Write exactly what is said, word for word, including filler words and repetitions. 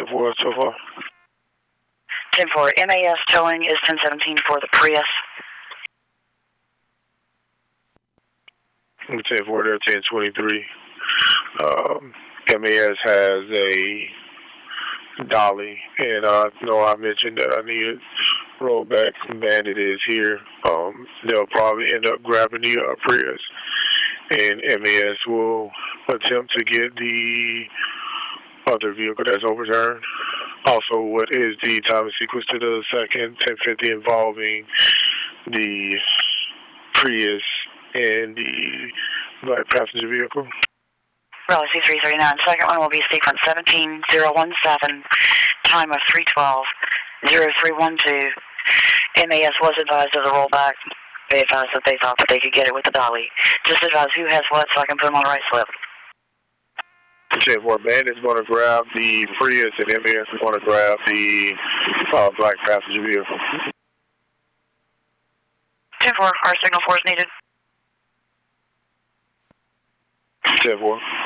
ten four so far. ten four, M A S towing is ten seventeen for the Prius. ten four there, ten twenty-three. Um, M A S has a dolly, and I know I mentioned that I needed rollback. Bandit is here. Um, they'll probably end up grabbing the uh, Prius, and M A S will attempt to get the other vehicle that's overturned. Also, what is the time sequence to the second ten fifty involving the Prius and the black passenger vehicle? Raleigh C three thirty-nine. Second one will be sequence seventeen zero one seven, time of three twelve zero three one two. M A S was advised of the rollback. They advised that they thought that they could get it with the dolly. Just advise who has what so I can put them on the right slip. ten four, Bandit's going to grab the Prius, and M A S is going to grab the uh, black passenger vehicle. ten four, our signal force needed. ten four.